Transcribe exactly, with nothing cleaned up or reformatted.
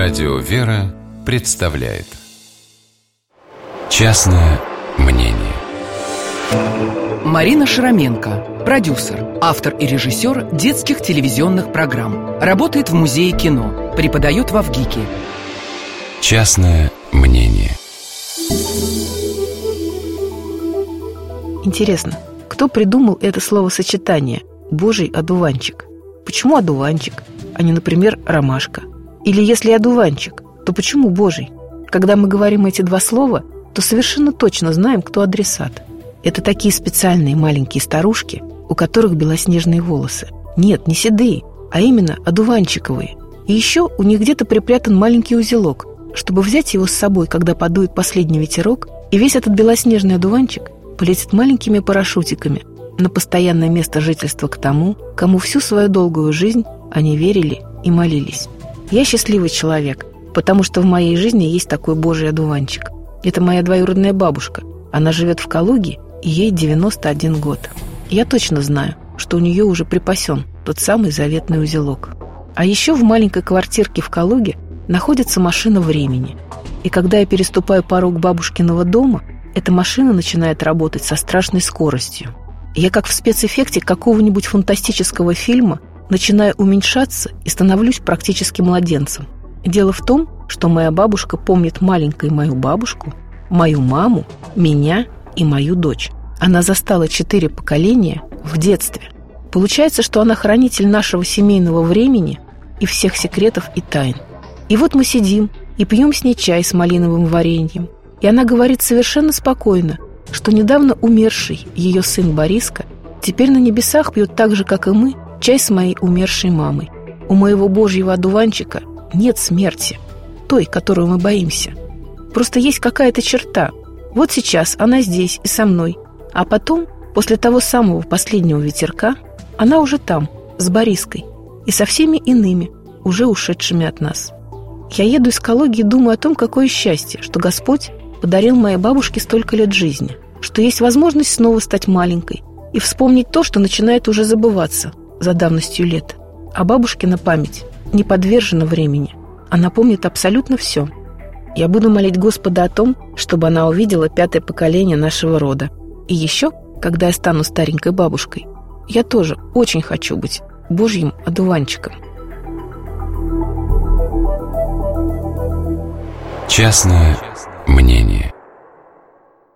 Радио «Вера» представляет «Частное мнение». Марина Шараменко, продюсер, автор и режиссер детских телевизионных программ. Работает в Музее кино, преподает в ВГИКе. «Частное мнение». Интересно, кто придумал это словосочетание «божий одуванчик»? Почему одуванчик, а не, например, ромашка? Или если одуванчик, то почему божий? Когда мы говорим эти два слова, то совершенно точно знаем, кто адресат. Это такие специальные маленькие старушки, у которых белоснежные волосы. Нет, не седые, а именно одуванчиковые. И еще у них где-то припрятан маленький узелок, чтобы взять его с собой, когда подует последний ветерок, и весь этот белоснежный одуванчик полетит маленькими парашютиками на постоянное место жительства к тому, кому всю свою долгую жизнь они верили и молились. Я счастливый человек, потому что в моей жизни есть такой божий одуванчик. Это моя двоюродная бабушка. Она живет в Калуге, и ей девяносто один год. Я точно знаю, что у нее уже припасен тот самый заветный узелок. А еще в маленькой квартирке в Калуге находится машина времени. И когда я переступаю порог бабушкиного дома, эта машина начинает работать со страшной скоростью. Я, как в спецэффекте какого-нибудь фантастического фильма, начинаю уменьшаться и становлюсь практически младенцем. Дело в том, что моя бабушка помнит маленькой мою бабушку, мою маму, меня и мою дочь. Она застала четыре поколения в детстве. Получается, что она хранитель нашего семейного времени и всех секретов и тайн. И вот мы сидим и пьем с ней чай с малиновым вареньем. И она говорит совершенно спокойно, что недавно умерший ее сын Бориска теперь на небесах пьет так же, как и мы, чай с моей умершей мамой. У моего божьего одуванчика нет смерти, той, которую мы боимся. Просто есть какая-то черта. Вот сейчас она здесь и со мной, а потом, после того самого последнего ветерка, она уже там, с Бориской и со всеми иными, уже ушедшими от нас. Я еду из Калуги и думаю о том, какое счастье, что Господь подарил моей бабушке столько лет жизни, что есть возможность снова стать маленькой и вспомнить то, что начинает уже забываться за давностью лет. А бабушкина память не подвержена времени. Она помнит абсолютно все. Я буду молить Господа о том, чтобы она увидела пятое поколение нашего рода. И еще, когда я стану старенькой бабушкой, я тоже очень хочу быть божьим одуванчиком. Частное мнение.